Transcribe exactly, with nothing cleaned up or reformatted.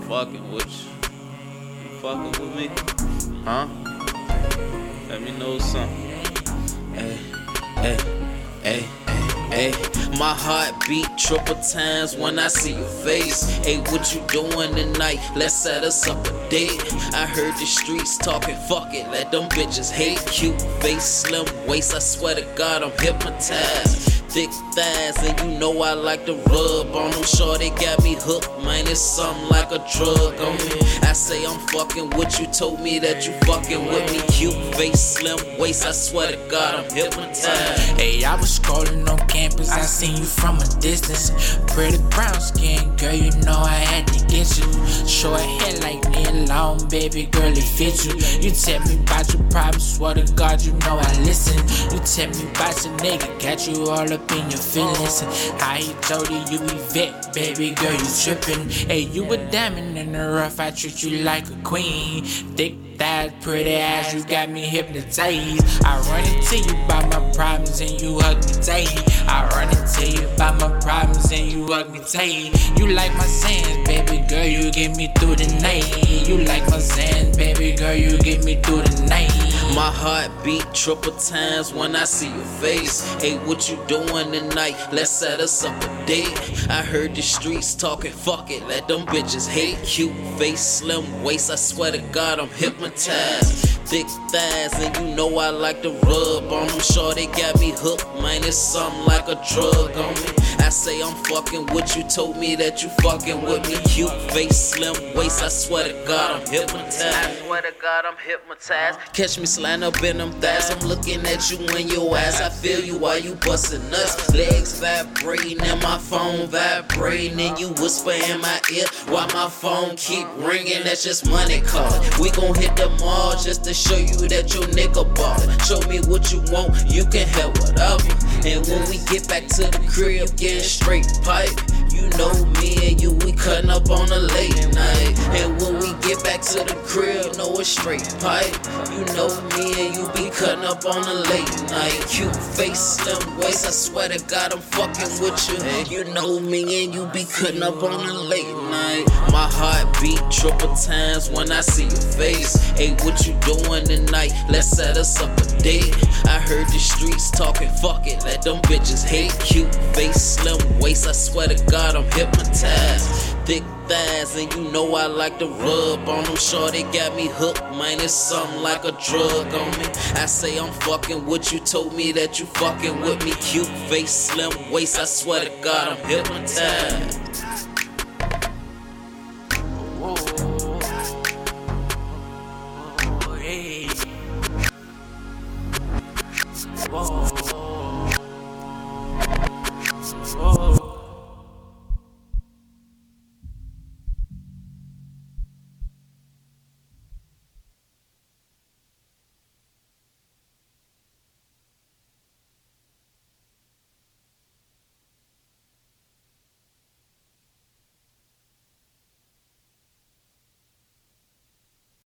fucking with you. You fucking with me? Huh? Let me know something. Hey, hey, hey, hey, hey. My heart beat triple times when I see your face. Hey, what you doing tonight? Let's set us up a date. I heard the streets talking, fuck it, let them bitches hate. Cute face, slim waist, I swear to God I'm hypnotized. Thick thighs, and you know I like to rub on them. Sure, they got me hooked, man, it's something like a drug on me. I say I'm fucking with you, told me that you fucking with me. Cute face, slim waist, I swear to God I'm hypnotized. Hey, I was scrolling on campus, I seen you from a distance. Pretty brown skin, girl, you know I had to get you. Short hair like nail long, baby girl, it fits you. You tell me about your problems, swear to God, you know I listen. You tell me about your nigga, got you all up in your feelings. How he told you you be vet, baby girl, you trippin'. Hey, you a diamond in the rough, I treat you like a queen. Thick thighs, pretty ass, you got me hypnotized. I run into you about my problems and you hug me tight. I run into you about my problems and you hug me tight. You like my sands, baby girl, you get me through the night. You like my sands, baby girl, you get me through the night. My heart beat triple times when I see your face. Hey, what you doing tonight? Let's set us up a date. I heard the streets talking, fuck it, let them bitches hate. Cute face, slim waist, I swear to God I'm hypnotized. Thick thighs, and you know I like to rub on them. Sure, they got me hooked, man, it's something like a drug on me. I say I'm fucking with you, told me that you fucking with me. Cute face, slim waist, I swear to God I'm hypnotized. I swear to God I'm hypnotized. Catch me sliding up in them thighs, I'm looking at you in your ass. I feel you while you bustin' nuts. Legs vibrating and my phone vibrating, and you whisper in my ear while my phone keep ringing. That's just money calling. We gon' hit the mall just to show you that your nigga ballin'. Show me what you want, you can have whatever. And when we get back to the crib, getting straight pipe, you know me and you, we cutting up on a late night. And when we get back to the crib, know it's straight pipe. You know me and you be cutting up on a late night. Cute face, slim waist, I swear to God I'm fucking with you. You know me and you be cutting up on a late night. My heart beat triple times when I see your face. Hey, what you doing tonight? Let's set us up a date. I heard the streets talking, fuck it, let them bitches hate. Cute face, slim waist, I swear to God I'm hypnotized. Thick thighs, and you know I like to rub on them. Sure, they got me hooked, man, it's something like a drug on me. I say I'm fucking with you, told me that you fucking with me. Cute face, slim waist, I swear to God I'm hypnotized. Whoa.